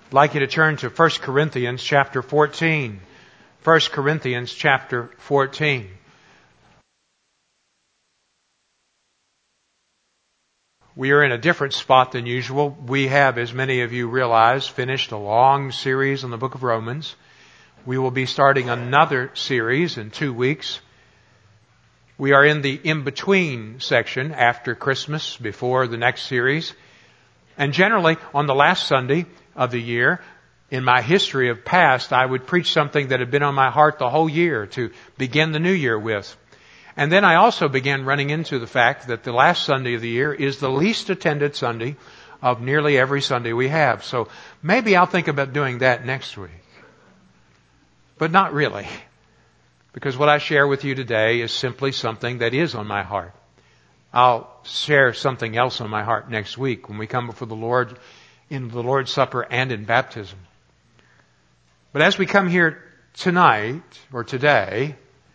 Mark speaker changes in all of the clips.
Speaker 1: I'd like you to turn to 1 Corinthians chapter 14. 1 Corinthians chapter 14. We are in a different spot than usual. We have, as many of you realize, finished a long series on the book of Romans. We will be starting another series in 2 weeks. We are in the in-between section after Christmas, before the next series. And generally, on the last Sunday of the year, in my history of past, I would preach something that had been on my heart the whole year to begin the new year with. And then I also began running into the fact that the last Sunday of the year is the least attended Sunday of nearly every Sunday we have. So maybe I'll think about doing that next week. But not really. Because what I share with you today is simply something that is on my heart. I'll share something else on my heart next week when we come before the Lord in the Lord's Supper and in baptism. But as we come here tonight, or today,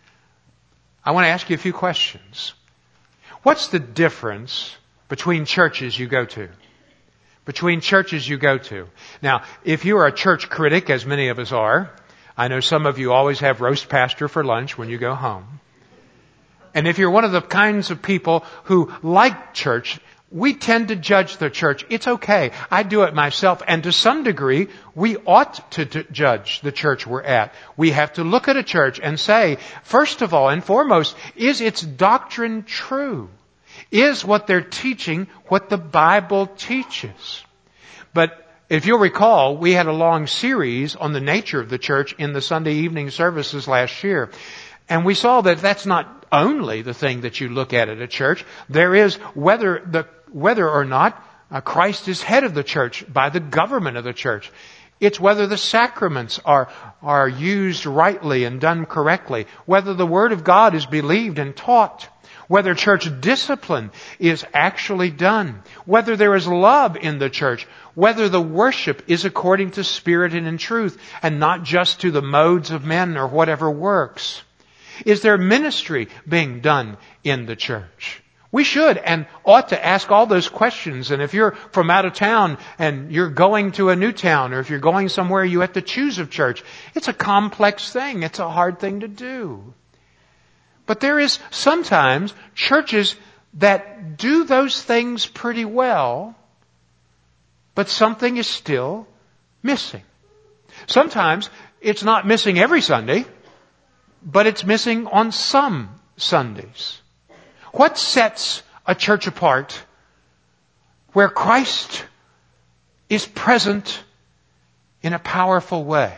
Speaker 1: I want to ask you a few questions. What's the difference between churches you go to? Between churches you go to. Now, if you are a church critic, as many of us are, I know some of you always have roast pastor for lunch when you go home. And if you're one of the kinds of people who like church, we tend to judge the church. It's okay. I do it myself. And to some degree, we ought to judge the church we're at. We have to look at a church and say, first of all and foremost, is its doctrine true? Is what they're teaching what the Bible teaches? But if you'll recall, we had a long series on the nature of the church in the Sunday evening services last year. And we saw that that's not only the thing that you look at a church. There is whether or not Christ is head of the church by the government of the church. It's whether the sacraments are used rightly and done correctly. Whether the Word of God is believed and taught. Whether church discipline is actually done. Whether there is love in the church. Whether the worship is according to spirit and in truth and not just to the modes of men or whatever works. Is there ministry being done in the church? We should and ought to ask all those questions. And if you're from out of town and you're going to a new town, or if you're going somewhere you have to choose a church, it's a complex thing. It's a hard thing to do. But there is sometimes churches that do those things pretty well, but something is still missing. Sometimes it's not missing every Sunday, but it's missing on some Sundays. What sets a church apart where Christ is present in a powerful way?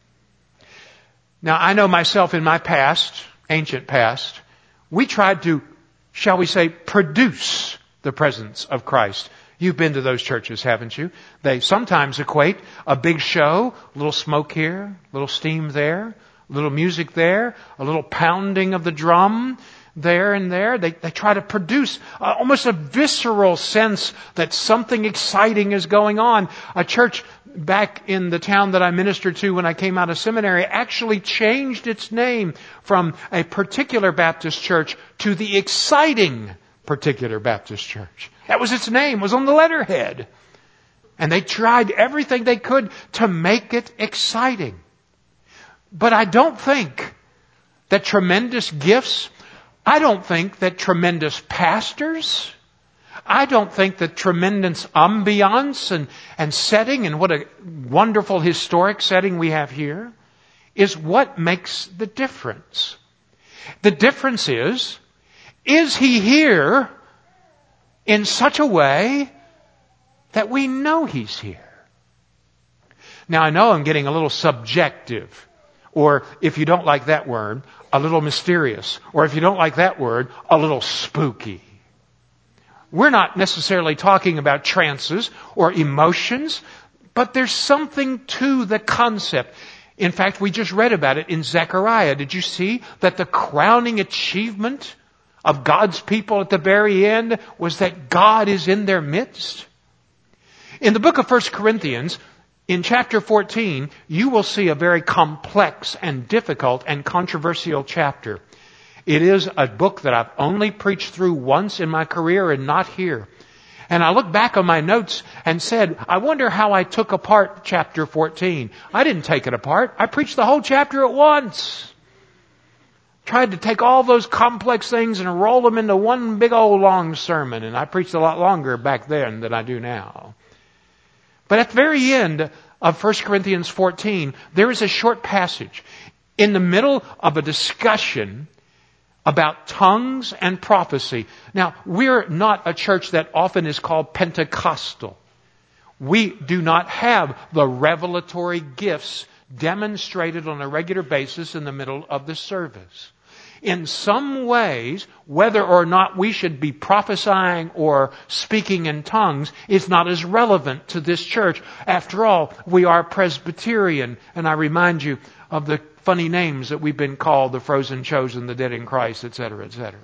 Speaker 1: Now, I know myself in my past, ancient past, we tried to, shall we say, produce the presence of Christ. You've been to those churches, haven't you? They sometimes equate a big show, a little smoke here, a little steam there, a little music there, a little pounding of the drum there and there. They try to produce almost a visceral sense that something exciting is going on. A church back in the town that I ministered to when I came out of seminary actually changed its name from a particular Baptist church to the exciting particular Baptist church. That was its name, was on the letterhead. And they tried everything they could to make it exciting. But I don't think that tremendous gifts, I don't think that tremendous pastors, I don't think that tremendous ambiance and setting, and what a wonderful historic setting we have here, is what makes the difference. The difference is he here in such a way that we know He's here? Now, I know I'm getting a little subjective. Or if you don't like that word, a little mysterious. Or if you don't like that word, a little spooky. We're not necessarily talking about trances or emotions, but there's something to the concept. In fact, we just read about it in Zechariah. Did you see that the crowning achievement of God's people at the very end was that God is in their midst? In the book of 1 Corinthians, in chapter 14, you will see a very complex and difficult and controversial chapter. It is a book that I've only preached through once in my career and not here. And I looked back on my notes and said, I wonder how I took apart chapter 14. I didn't take it apart. I preached the whole chapter at once. Tried to take all those complex things and roll them into one big old long sermon. And I preached a lot longer back then than I do now. But at the very end of 1 Corinthians 14, there is a short passage in the middle of a discussion about tongues and prophecy. Now, we're not a church that often is called Pentecostal. We do not have the revelatory gifts demonstrated on a regular basis in the middle of the service. In some ways, whether or not we should be prophesying or speaking in tongues is not as relevant to this church. After all, we are Presbyterian, and I remind you of the funny names that we've been called, the frozen chosen, the dead in Christ, etc., etc.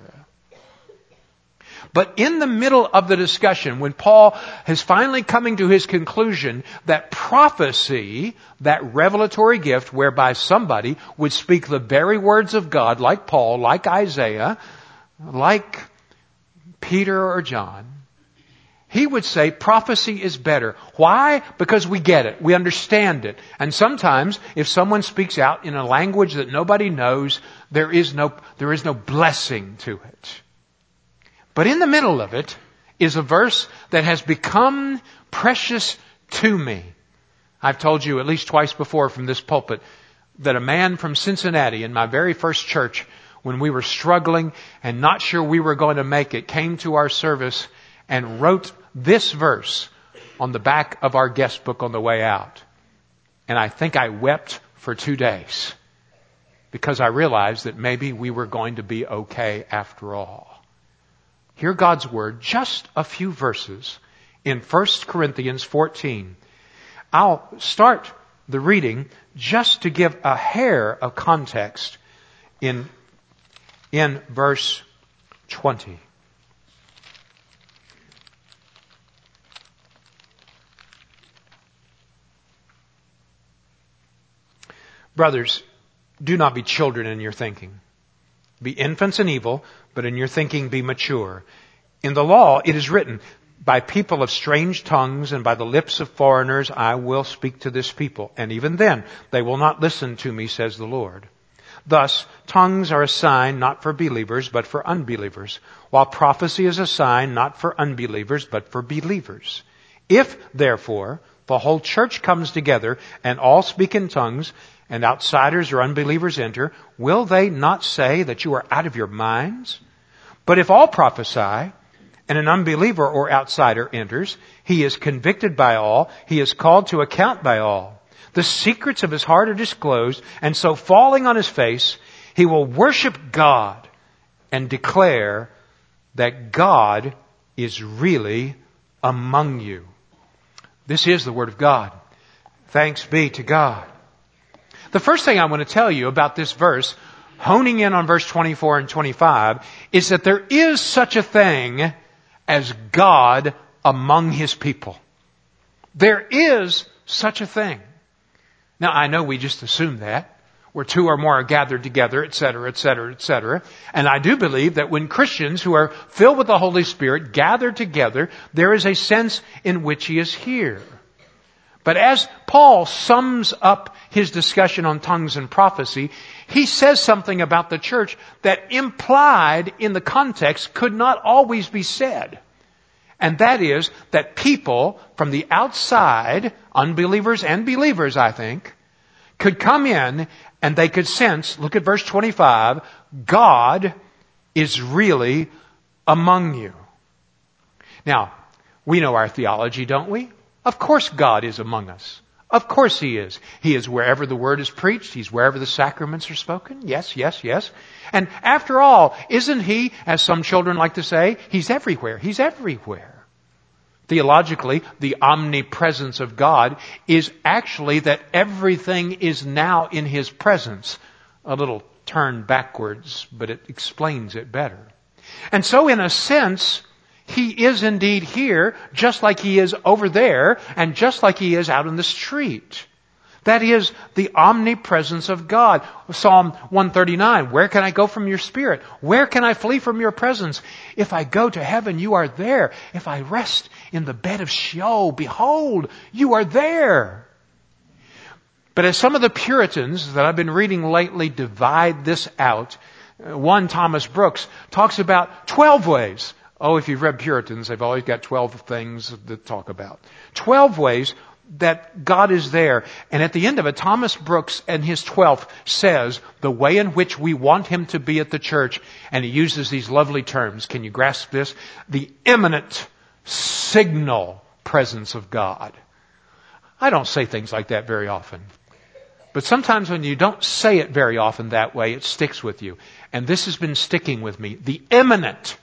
Speaker 1: But in the middle of the discussion, when Paul is finally coming to his conclusion that prophecy, that revelatory gift whereby somebody would speak the very words of God, like Paul, like Isaiah, like Peter or John, he would say prophecy is better. Why? Because we get it. We understand it. And sometimes if someone speaks out in a language that nobody knows, there is no blessing to it. But in the middle of it is a verse that has become precious to me. I've told you at least twice before from this pulpit that a man from Cincinnati in my very first church, when we were struggling and not sure we were going to make it, came to our service and wrote this verse on the back of our guest book on the way out. And I think I wept for 2 days because I realized that maybe we were going to be okay after all. Hear God's word, just a few verses in 1 Corinthians 14. I'll start the reading just to give a hair of context in verse 20. Brothers, do not be children in your thinking. Be infants in evil, but in your thinking be mature. In the law it is written, by people of strange tongues and by the lips of foreigners I will speak to this people. And even then they will not listen to me, says the Lord. Thus, tongues are a sign not for believers, but for unbelievers, while prophecy is a sign not for unbelievers, but for believers. If, therefore, the whole church comes together and all speak in tongues, and outsiders or unbelievers enter, will they not say that you are out of your minds? But if all prophesy, and an unbeliever or outsider enters, he is convicted by all, he is called to account by all. The secrets of his heart are disclosed, and so falling on his face, he will worship God and declare that God is really among you. This is the Word of God. Thanks be to God. The first thing I want to tell you about this verse, honing in on verse 24 and 25, is that there is such a thing as God among His people. There is such a thing. Now, I know we just assume that, where two or more are gathered together, etc., etc., etc. And I do believe that when Christians who are filled with the Holy Spirit gather together, there is a sense in which He is here. But as Paul sums up his discussion on tongues and prophecy, he says something about the church that implied in the context could not always be said. And that is that people from the outside, unbelievers and believers, I think, could come in and they could sense, look at verse 25, God is really among you. Now, we know our theology, don't we? Of course God is among us. Of course He is. He is wherever the Word is preached. He's wherever the sacraments are spoken. Yes, yes, yes. And after all, isn't He, as some children like to say, He's everywhere. He's everywhere. Theologically, the omnipresence of God is actually that everything is now in His presence. A little turn backwards, but it explains it better. And so in a sense, He is indeed here, just like He is over there, and just like He is out in the street. That is the omnipresence of God. Psalm 139, where can I go from your spirit? Where can I flee from your presence? If I go to heaven, you are there. If I rest in the bed of Sheol, behold, you are there. But as some of the Puritans that I've been reading lately divide this out, one, Thomas Brooks, talks about 12 ways. Oh, if you've read Puritans, they've always got 12 things to talk about. 12 ways that God is there. And at the end of it, Thomas Brooks and his 12th says the way in which we want Him to be at the church. And he uses these lovely terms. Can you grasp this? The imminent signal presence of God. I don't say things like that very often. But sometimes when you don't say it very often that way, it sticks with you. And this has been sticking with me. The imminent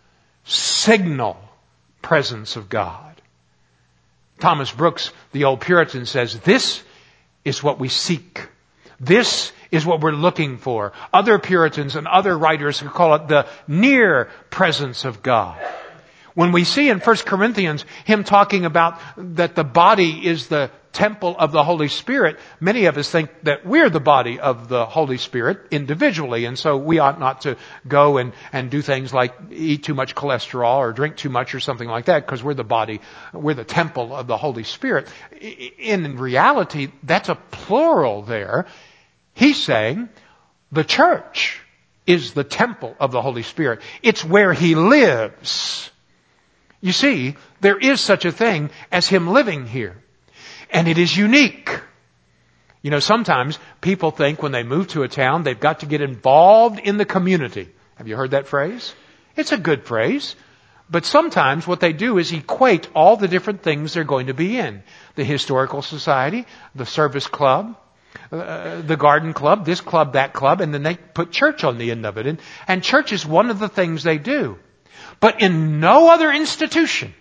Speaker 1: signal presence of God. Thomas Brooks, the old Puritan, says, this is what we seek. This is what we're looking for. Other Puritans and other writers call it the near presence of God. When we see in 1 Corinthians him talking about that the body is the temple of the Holy Spirit, many of us think that we're the body of the Holy Spirit individually, and so we ought not to go and do things like eat too much cholesterol or drink too much or something like that, because we're the body, we're the temple of the Holy Spirit. In reality, that's a plural there. He's saying the church is the temple of the Holy Spirit. It's where He lives. You see, there is such a thing as Him living here. And it is unique. You know, sometimes people think when they move to a town, they've got to get involved in the community. Have you heard that phrase? It's a good phrase. But sometimes what they do is equate all the different things they're going to be in. The historical society, the service club, the garden club, this club, that club, and then they put church on the end of it. And church is one of the things they do. But in no other institution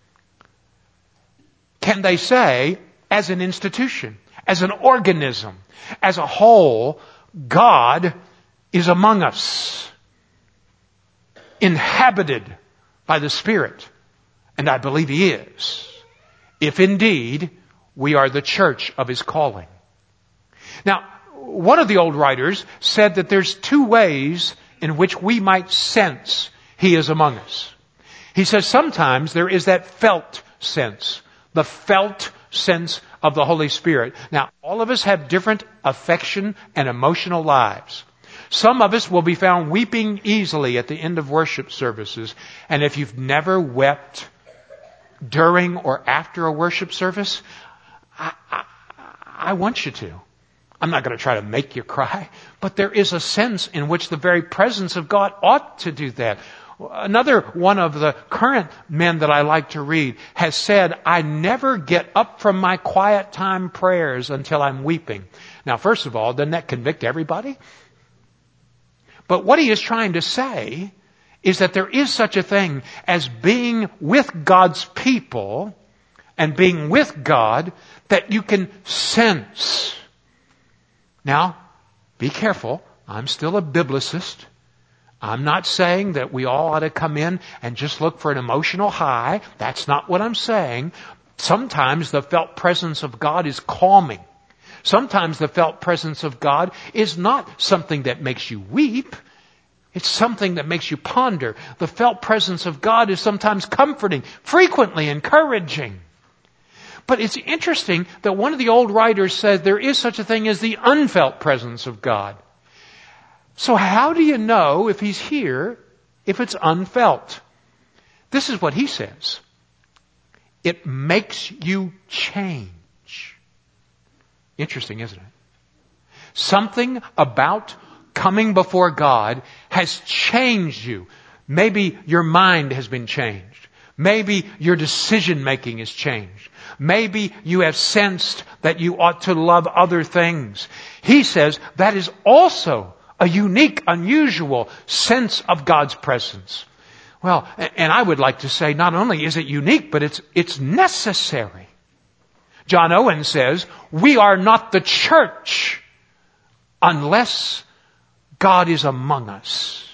Speaker 1: can they say, as an institution, as an organism, as a whole, God is among us, inhabited by the Spirit. And I believe He is, if indeed we are the church of His calling. Now, one of the old writers said that there's two ways in which we might sense He is among us. He says sometimes there is that felt sense, the felt sense of the Holy Spirit. Now, all of us have different affection and emotional lives. Some of us will be found weeping easily at the end of worship services. And if you've never wept during or after a worship service, I want you to. I'm not going to try to make you cry, but there is a sense in which the very presence of God ought to do that. Another one of the current men that I like to read has said, I never get up from my quiet time prayers until I'm weeping. Now, first of all, doesn't that convict everybody? But what he is trying to say is that there is such a thing as being with God's people and being with God that you can sense. Now, be careful. I'm still a biblicist. I'm not saying that we all ought to come in and just look for an emotional high. That's not what I'm saying. Sometimes the felt presence of God is calming. Sometimes the felt presence of God is not something that makes you weep. It's something that makes you ponder. The felt presence of God is sometimes comforting, frequently encouraging. But it's interesting that one of the old writers said there is such a thing as the unfelt presence of God. So how do you know if He's here if it's unfelt? This is what he says. It makes you change. Interesting, isn't it? Something about coming before God has changed you. Maybe your mind has been changed. Maybe your decision making has changed. Maybe you have sensed that you ought to love other things. He says that is also a unique, unusual sense of God's presence. Well, and I would like to say not only is it unique, but it's necessary. John Owen says, we are not the church unless God is among us.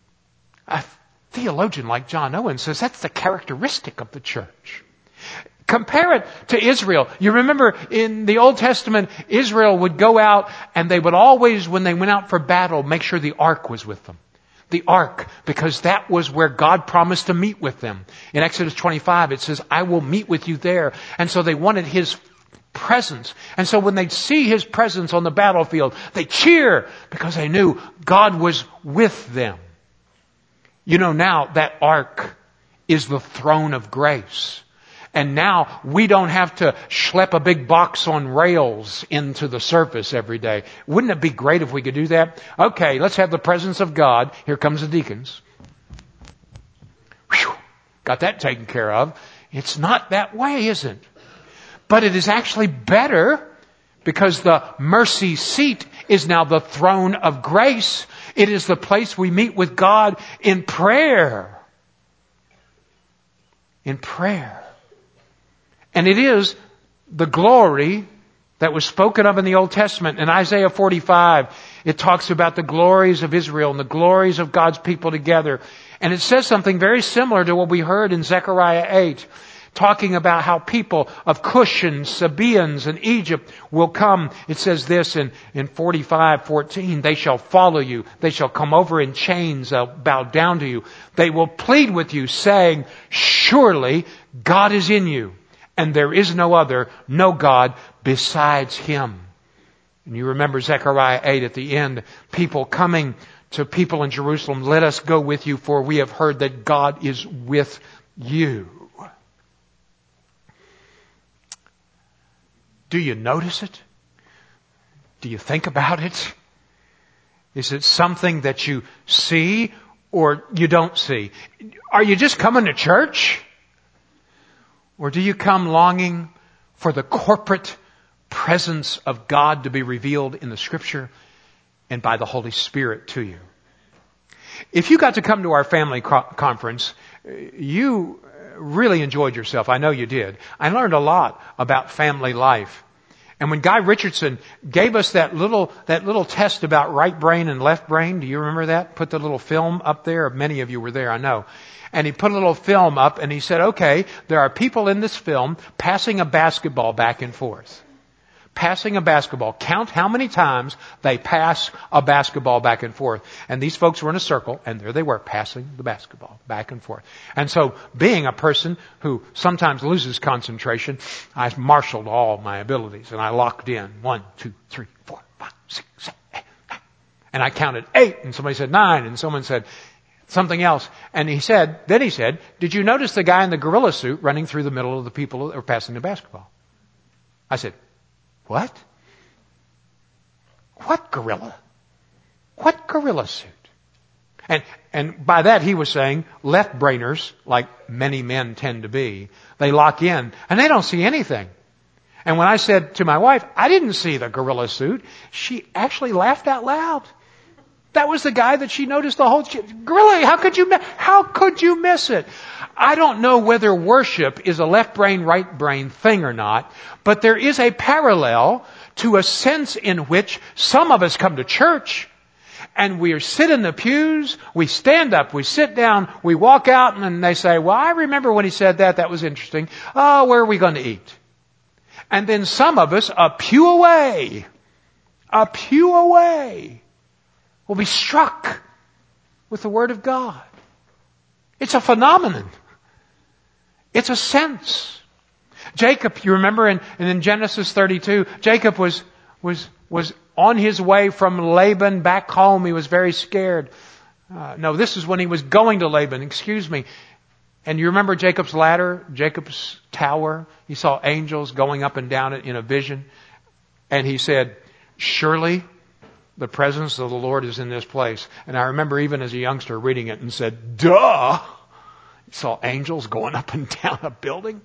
Speaker 1: A theologian like John Owen says that's the characteristic of the church. Compare it to Israel. You remember in the Old Testament, Israel would go out and they would always, when they went out for battle, make sure the ark was with them. The ark, because that was where God promised to meet with them. In Exodus 25, it says, I will meet with you there. And so they wanted His presence. And so when they'd see His presence on the battlefield, they cheer because they knew God was with them. You know, now that ark is the throne of grace. And now we don't have to schlep a big box on rails into the surface every day. Wouldn't it be great if we could do that? Okay, let's have the presence of God. Here comes the deacons. Whew, got that taken care of. It's not that way, is it? But it is actually better because the mercy seat is now the throne of grace. It is the place we meet with God in prayer. In prayer. And it is the glory that was spoken of in the Old Testament. In Isaiah 45, it talks about the glories of Israel and the glories of God's people together. And it says something very similar to what we heard in Zechariah 8, talking about how people of Cush and Sabaeans and Egypt will come. It says this in 45:14, they shall follow you. They shall come over in chains. They'll bow down to you. They will plead with you, saying, surely God is in you. And there is no other, no God besides Him. And you remember Zechariah 8 at the end, people coming to people in Jerusalem, let us go with you, for we have heard that God is with you. Do you notice it? Do you think about it? Is it something that you see or you don't see? Are you just coming to church? Or do you come longing for the corporate presence of God to be revealed in the Scripture and by the Holy Spirit to you? If you got to come to our family conference, you really enjoyed yourself. I know you did. I learned a lot about family life. And when Guy Richardson gave us that little test about right brain and left brain, do you remember that? Put the little film up there. Many of you were there, I know. And he put a little film up and he said, okay, there are people in this film passing a basketball back and forth. Passing a basketball. Count how many times they pass a basketball back and forth. And these folks were in a circle, and there they were, passing the basketball back and forth. And so, being a person who sometimes loses concentration, I marshaled all my abilities, and I locked in. 1, 2, 3, 4, 5, 6, 7, 8, 9. And I counted 8, and somebody said 9, and someone said something else. And then he said, did you notice the guy in the gorilla suit running through the middle of the people that were passing the basketball? I said, what? What gorilla? What gorilla suit? And by that he was saying left-brainers, like many men tend to be, they lock in and they don't see anything. And when I said to my wife, I didn't see the gorilla suit, she actually laughed out loud. That was the guy that she noticed the whole... Gorilla, how could you miss it? I don't know whether worship is a left brain, right brain thing or not, but there is a parallel to a sense in which some of us come to church and we sit in the pews, we stand up, we sit down, we walk out, and then they say, well, I remember when he said that, that was interesting. Oh, where are we going to eat? And then some of us, a pew away, will be struck with the Word of God. It's a phenomenon. It's a sense. Jacob, you remember in Genesis 32, Jacob was on his way from Laban back home. He was very scared. No, this is when he was going to Laban, excuse me. And you remember Jacob's ladder, Jacob's tower? He saw angels going up and down it in a vision. And he said, surely the presence of the Lord is in this place. And I remember even as a youngster reading it and said, duh! He saw angels going up and down a building.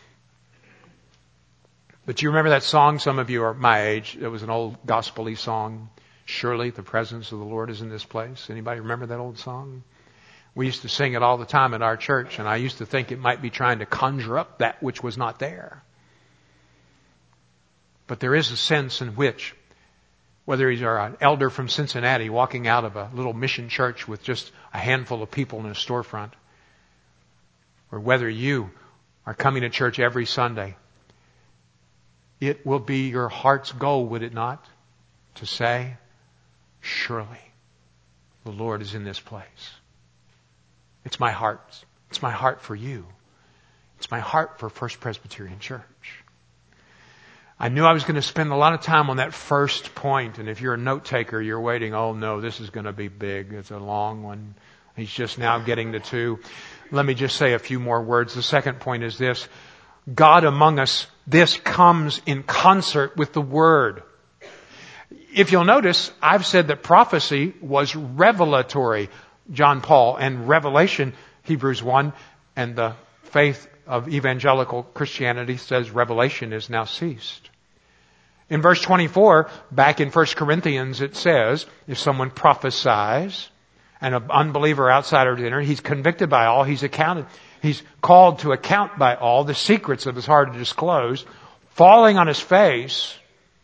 Speaker 1: But you remember that song? Some of you are my age. It was an old gospel-y song. Surely the presence of the Lord is in this place. Anybody remember that old song? We used to sing it all the time at our church, and I used to think it might be trying to conjure up that which was not there. But there is a sense in which, whether he's an elder from Cincinnati walking out of a little mission church with just a handful of people in a storefront, or whether you are coming to church every Sunday, it will be your heart's goal, would it not, to say, surely the Lord is in this place. It's my heart. It's my heart for you. It's my heart for First Presbyterian Church. I knew I was going to spend a lot of time on that first point, and if you're a note taker, you're waiting, oh no, this is going to be big. It's a long one. He's just now getting to 2. Let me just say a few more words. The second point is this. God among us, this comes in concert with the Word. If you'll notice, I've said that prophecy was revelatory, John Paul, and revelation, Hebrews 1, and the faith of evangelical Christianity says revelation is now ceased. In verse 24, back in 1 Corinthians, it says, if someone prophesies, and an unbeliever outsider to enter, he's convicted by all, he's called to account by all, the secrets of his heart to disclose, falling on his face.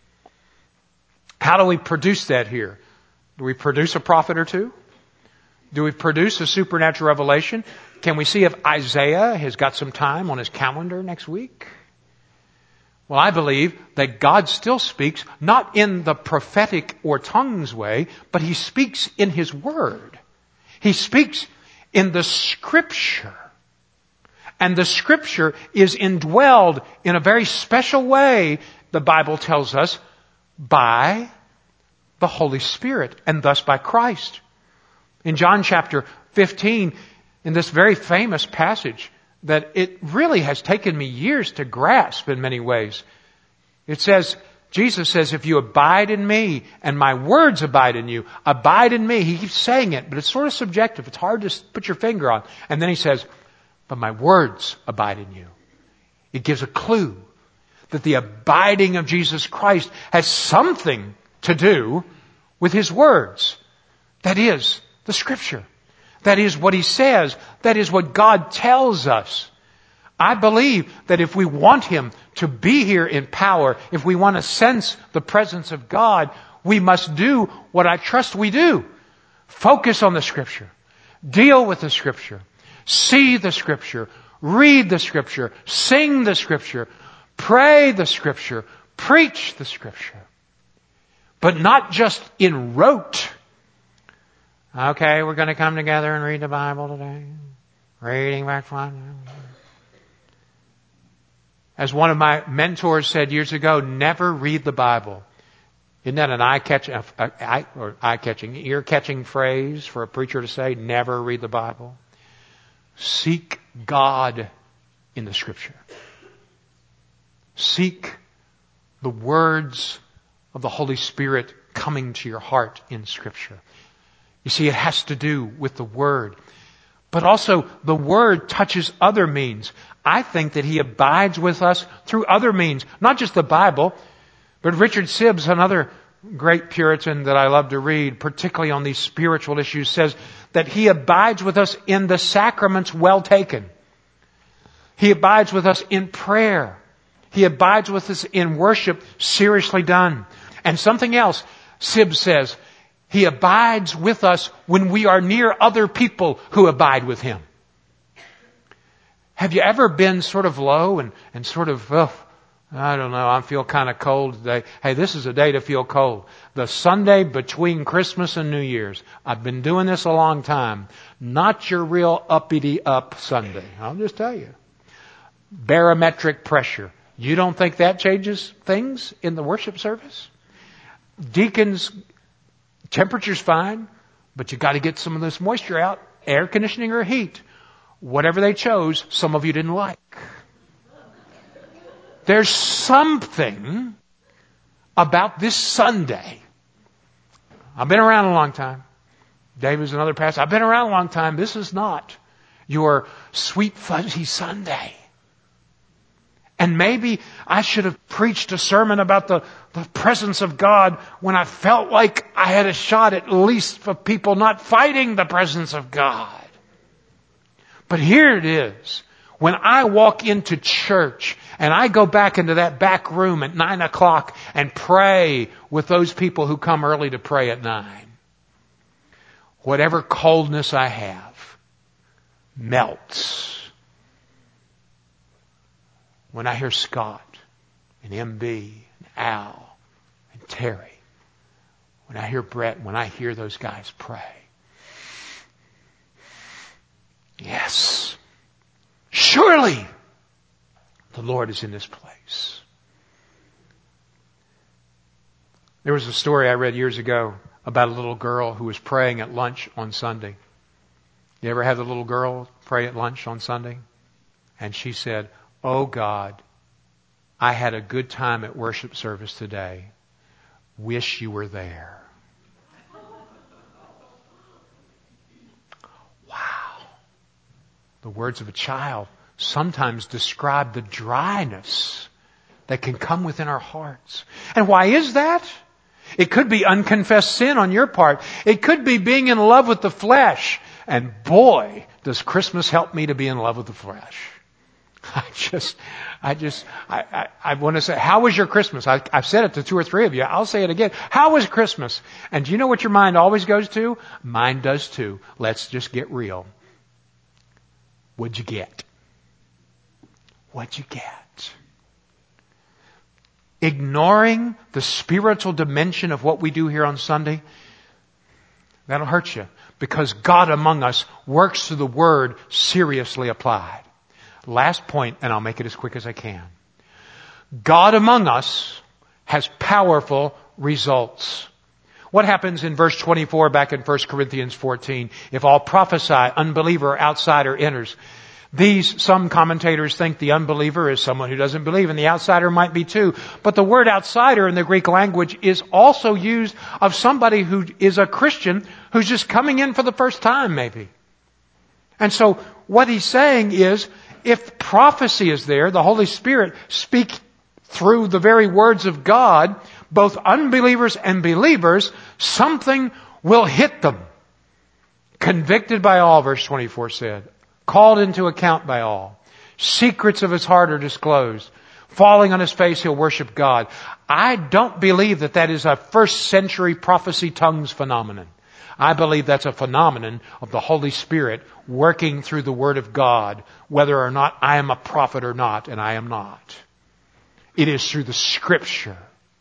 Speaker 1: How do we produce that here? Do we produce a prophet or two? Do we produce a supernatural revelation? Can we see if Isaiah has got some time on his calendar next week? Well, I believe that God still speaks, not in the prophetic or tongues way, but He speaks in His Word. He speaks in the Scripture. And the Scripture is indwelled in a very special way, the Bible tells us, by the Holy Spirit, and thus by Christ. In John chapter 15, in this very famous passage, that it really has taken me years to grasp in many ways. It says, Jesus says, if you abide in me and my words abide in you, abide in me. He keeps saying it, but it's sort of subjective. It's hard to put your finger on. And then he says, but my words abide in you. It gives a clue that the abiding of Jesus Christ has something to do with His words. That is the Scripture. That is what He says. That is what God tells us. I believe that if we want Him to be here in power, if we want to sense the presence of God, we must do what I trust we do. Focus on the Scripture. Deal with the Scripture. See the Scripture. Read the Scripture. Sing the Scripture. Pray the Scripture. Preach the Scripture. But not just in rote. Okay, we're going to come together and read the Bible today. Reading back from. As one of my mentors said years ago, never read the Bible. Isn't that an eye-catching, ear-catching phrase for a preacher to say? Never read the Bible. Seek God in the Scripture. Seek the words of the Holy Spirit coming to your heart in Scripture. You see, it has to do with the Word. But also, the Word touches other means. I think that He abides with us through other means. Not just the Bible, but Richard Sibbes, another great Puritan that I love to read, particularly on these spiritual issues, says that He abides with us in the sacraments well taken. He abides with us in prayer. He abides with us in worship seriously done. And something else, Sibbes says, He abides with us when we are near other people who abide with Him. Have you ever been sort of low and sort of, I don't know, I feel kind of cold today. Hey, this is a day to feel cold. The Sunday between Christmas and New Year's. I've been doing this a long time. Not your real uppity up Sunday. I'll just tell you. Barometric pressure. You don't think that changes things in the worship service? Deacons, temperature's fine, but you got to get some of this moisture out. Air conditioning or heat. Whatever they chose, some of you didn't like. There's something about this Sunday. I've been around a long time. Dave is another pastor. I've been around a long time. This is not your sweet fuzzy Sunday. And maybe I should have preached a sermon about the presence of God when I felt like I had a shot at least for people not fighting the presence of God. But here it is. When I walk into church and I go back into that back room at 9 o'clock and pray with those people who come early to pray at 9, whatever coldness I have melts. when I hear Scott and MB and Al and Terry, when I hear Brett, when I hear those guys pray. Yes, surely the Lord is in this place. There was a story I read years ago about a little girl who was praying at lunch on Sunday. You ever have the little girl pray at lunch on Sunday? And she said, "Oh God, I had a good time at worship service today. Wish you were there." Wow. The words of a child sometimes describe the dryness that can come within our hearts. And why is that? It could be unconfessed sin on your part. It could be being in love with the flesh. And boy, does Christmas help me to be in love with the flesh. I want to say, how was your Christmas? I've said it to 2 or 3 of you. I'll say it again. How was Christmas? And do you know what your mind always goes to? Mine does too. Let's just get real. What'd you get? What'd you get? Ignoring the spiritual dimension of what we do here on Sunday, that'll hurt you. Because God among us works through the Word seriously applied. Last point, and I'll make it as quick as I can. God among us has powerful results. What happens in verse 24 back in 1 Corinthians 14? If all prophesy, unbeliever or outsider enters. Some commentators think the unbeliever is someone who doesn't believe, and the outsider might be too. But the word outsider in the Greek language is also used of somebody who is a Christian who's just coming in for the first time, maybe. And so what he's saying is, if prophecy is there, the Holy Spirit speaks through the very words of God, both unbelievers and believers, something will hit them. Convicted by all, verse 24 said. Called into account by all. Secrets of his heart are disclosed. Falling on his face, he'll worship God. I don't believe that is a first century prophecy tongues phenomenon. I believe that's a phenomenon of the Holy Spirit working through the Word of God, whether or not I am a prophet or not, and I am not. It is through the Scripture.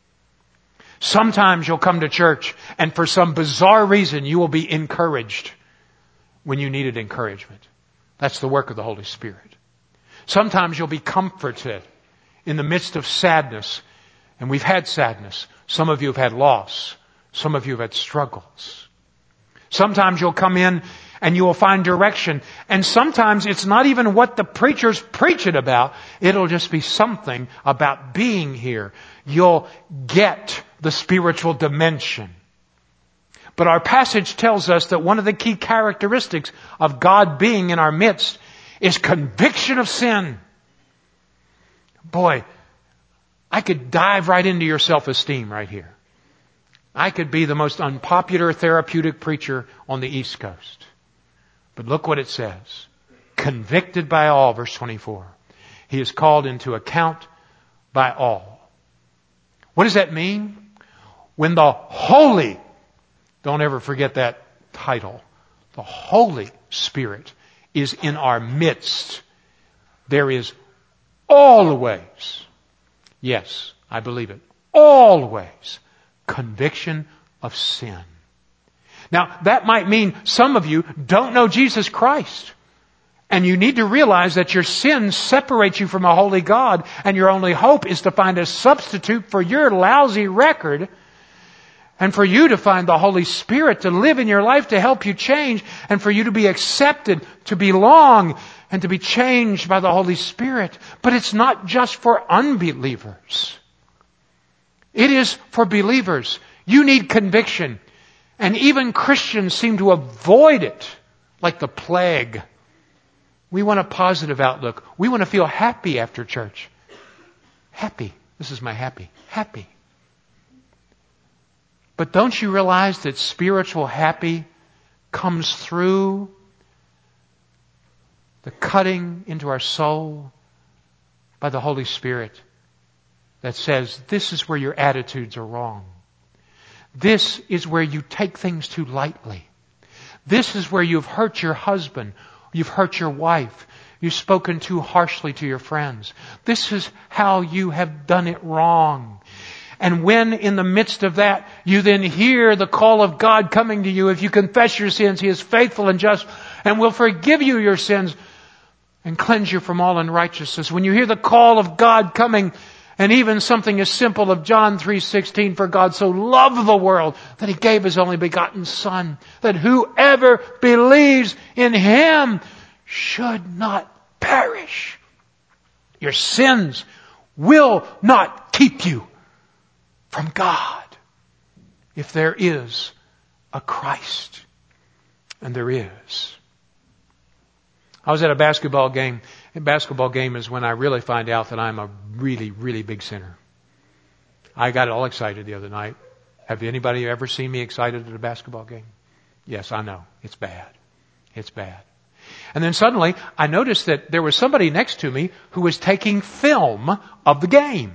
Speaker 1: Sometimes you'll come to church, and for some bizarre reason, you will be encouraged when you needed encouragement. That's the work of the Holy Spirit. Sometimes you'll be comforted in the midst of sadness. And we've had sadness. Some of you have had loss. Some of you have had struggles. Sometimes you'll come in and you will find direction. And sometimes it's not even what the preacher's preaching about. It'll just be something about being here. You'll get the spiritual dimension. But our passage tells us that one of the key characteristics of God being in our midst is conviction of sin. Boy, I could dive right into your self-esteem right here. I could be the most unpopular therapeutic preacher on the East Coast. But look what it says. Convicted by all, verse 24. He is called into account by all. What does that mean? When the Holy, don't ever forget that title, the Holy Spirit is in our midst, there is always, yes, I believe it, always conviction of sin. Now, that might mean some of you don't know Jesus Christ. And you need to realize that your sin separates you from a holy God, and your only hope is to find a substitute for your lousy record, and for you to find the Holy Spirit to live in your life to help you change, and for you to be accepted, to belong, and to be changed by the Holy Spirit. But it's not just for unbelievers. It is for believers. You need conviction. And even Christians seem to avoid it like the plague. We want a positive outlook. We want to feel happy after church. Happy. This is my happy. Happy. But don't you realize that spiritual happy comes through the cutting into our soul by the Holy Spirit that says, this is where your attitudes are wrong. This is where you take things too lightly. This is where you've hurt your husband. You've hurt your wife. You've spoken too harshly to your friends. This is how you have done it wrong. And when in the midst of that, you then hear the call of God coming to you, if you confess your sins, He is faithful and just and will forgive you your sins and cleanse you from all unrighteousness. When you hear the call of God coming, and even something as simple of John 3:16, for God so loved the world that He gave His only begotten Son, that whoever believes in Him should not perish. Your sins will not keep you from God if there is a Christ. And there is. I was at a basketball game. A basketball game is when I really find out that I'm a really, really big sinner. I got all excited the other night. Have anybody ever seen me excited at a basketball game? Yes, I know. It's bad. It's bad. And then suddenly I noticed that there was somebody next to me who was taking film of the game.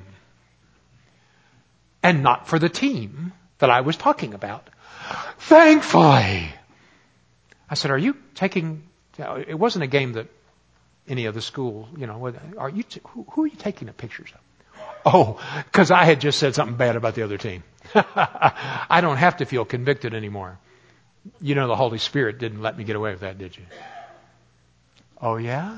Speaker 1: And not for the team that I was talking about. Thankfully. I said, are you taking... It wasn't a game that any of the school, are you? Who are you taking the pictures of? Oh, because I had just said something bad about the other team. I don't have to feel convicted anymore. The Holy Spirit didn't let me get away with that, did you? Oh, yeah?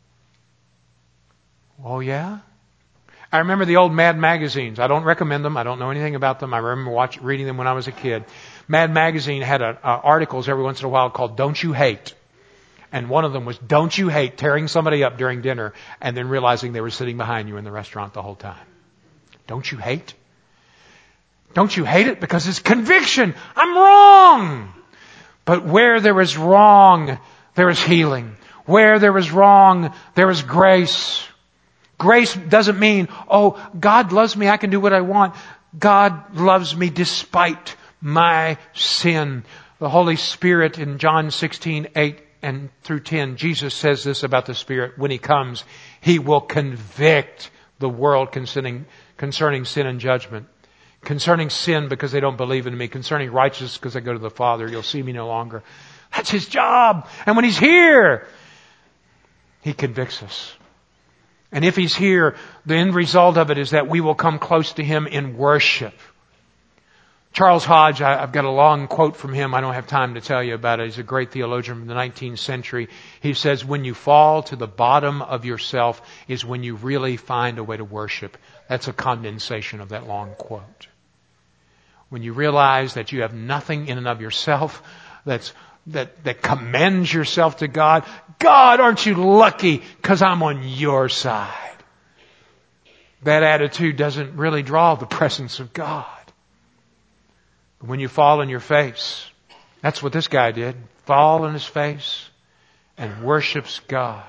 Speaker 1: Oh, yeah? I remember the old Mad magazines. I don't recommend them. I don't know anything about them. I remember reading them when I was a kid. Mad magazine had articles every once in a while called Don't You Hate? And one of them was, don't you hate tearing somebody up during dinner and then realizing they were sitting behind you in the restaurant the whole time? Don't you hate? Don't you hate it? Because it's conviction. I'm wrong. But where there is wrong, there is healing. Where there is wrong, there is grace. Grace doesn't mean, oh, God loves me, I can do what I want. God loves me despite my sin. The Holy Spirit in John 16:8 and through 10, Jesus says this about the Spirit. When He comes, He will convict the world concerning sin and judgment. Concerning sin because they don't believe in me. Concerning righteousness because I go to the Father. You'll see me no longer. That's His job. And when He's here, He convicts us. And if He's here, the end result of it is that we will come close to Him in worship. Charles Hodge, I've got a long quote from him. I don't have time to tell you about it. He's a great theologian from the 19th century. He says, when you fall to the bottom of yourself is when you really find a way to worship. That's a condensation of that long quote. When you realize that you have nothing in and of yourself that commends yourself to God. God, aren't you lucky because I'm on your side. That attitude doesn't really draw the presence of God. When you fall on your face, that's what this guy did. Fall on his face and worships God.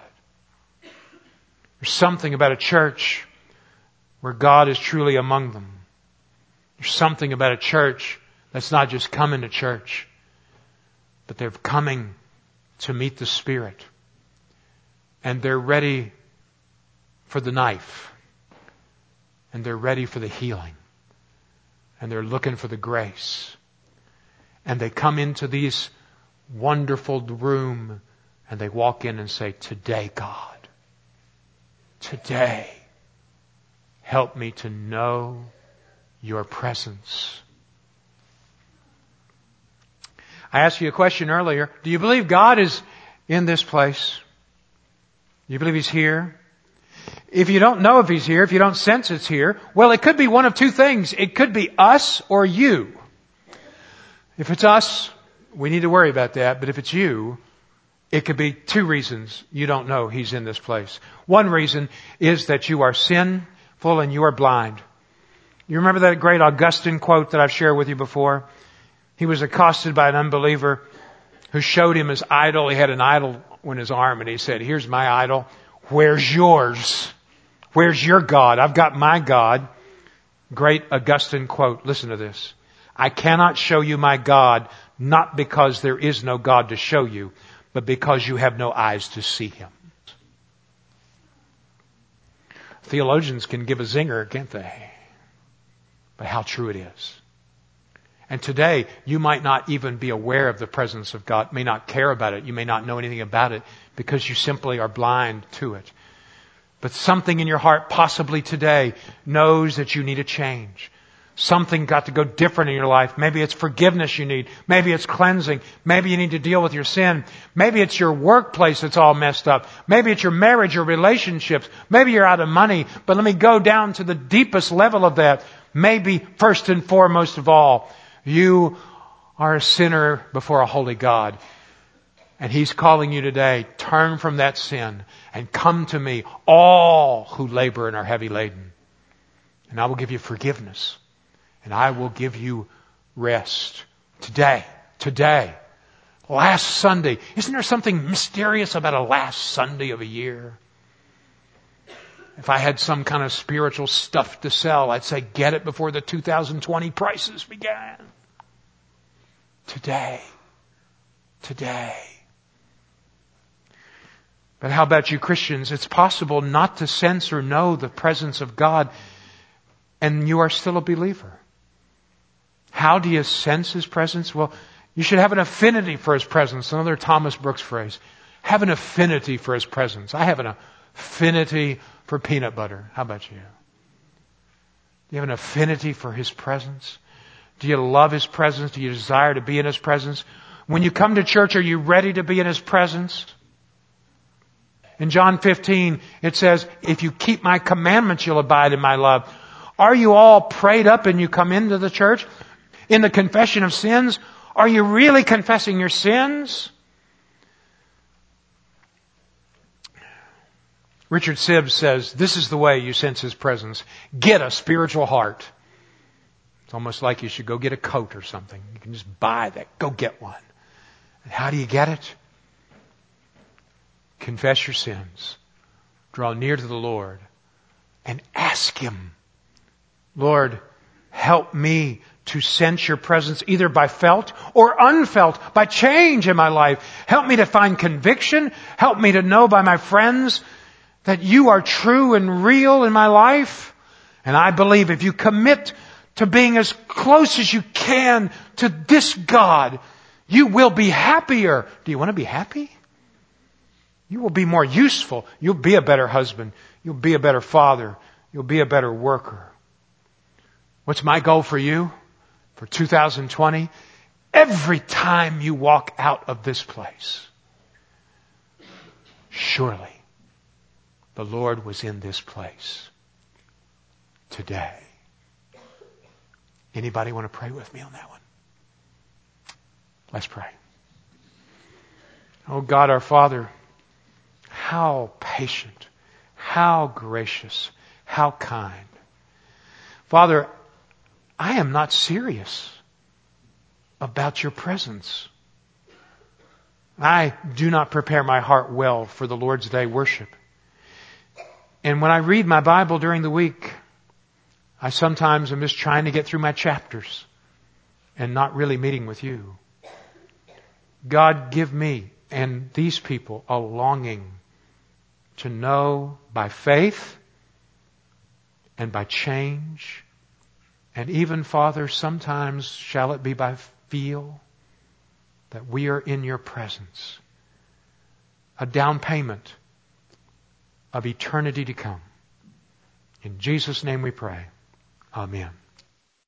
Speaker 1: There's something about a church where God is truly among them. There's something about a church that's not just coming to church, but they're coming to meet the Spirit. And they're ready for the knife. And they're ready for the healing. And they're looking for the grace. And they come into this wonderful room and they walk in and say, today, God, today, help me to know your presence. I asked you a question earlier. Do you believe God is in this place? Do you believe He's here? If you don't know if He's here, if you don't sense it's here, well, it could be one of two things. It could be us or you. If it's us, we need to worry about that. But if it's you, it could be two reasons you don't know He's in this place. One reason is that you are sinful and you are blind. You remember that great Augustine quote that I've shared with you before? He was accosted by an unbeliever who showed him his idol. He had an idol on his arm and he said, here's my idol. Where's yours? Where's your God? I've got my God. Great Augustine quote. Listen to this. I cannot show you my God, not because there is no God to show you, but because you have no eyes to see Him. Theologians can give a zinger, can't they? But how true it is. And today, you might not even be aware of the presence of God, may not care about it, you may not know anything about it, because you simply are blind to it. But something in your heart, possibly today, knows that you need a change. Something got to go different in your life. Maybe it's forgiveness you need. Maybe it's cleansing. Maybe you need to deal with your sin. Maybe it's your workplace that's all messed up. Maybe it's your marriage or relationships. Maybe you're out of money. But let me go down to the deepest level of that. Maybe first and foremost of all, you are a sinner before a holy God. And He's calling you today, turn from that sin and come to me, all who labor and are heavy laden. And I will give you forgiveness. And I will give you rest. Today. Last Sunday. Isn't there something mysterious about a last Sunday of a year? If I had some kind of spiritual stuff to sell, I'd say get it before the 2020 prices began. Today. But how about you Christians? It's possible not to sense or know the presence of God, and you are still a believer. How do you sense His presence? Well, you should have an affinity for His presence. Another Thomas Brooks phrase. Have an affinity for His presence. I have an affinity for peanut butter. How about you? Do you have an affinity for His presence? Do you love His presence? Do you desire to be in His presence? When you come to church, are you ready to be in His presence? In John 15, it says, if you keep my commandments, you'll abide in my love. Are you all prayed up and you come into the church? In the confession of sins, are you really confessing your sins? Richard Sibbs says, this is the way you sense His presence. Get a spiritual heart. It's almost like you should go get a coat or something. You can just buy that. Go get one. And how do you get it? Confess your sins. Draw near to the Lord and ask Him, Lord, help me to sense your presence either by felt or unfelt, by change in my life. Help me to find conviction. Help me to know by my friends that you are true and real in my life. And I believe if you commit to being as close as you can to this God, you will be happier. Do you want to be happy? You will be more useful. You'll be a better husband. You'll be a better father. You'll be a better worker. What's my goal for you for 2020? Every time you walk out of this place, surely the Lord was in this place today. Anybody want to pray with me on that one? Let's pray. Oh God, our Father, how patient, how gracious, how kind. Father, I am not serious about your presence. I do not prepare my heart well for the Lord's Day worship. And when I read my Bible during the week, I sometimes am just trying to get through my chapters and not really meeting with you. God, give me and these people a longing to know by faith and by change. And even, Father, sometimes shall it be by feel that we are in your presence. A down payment of eternity to come. In Jesus' name we pray. Amen.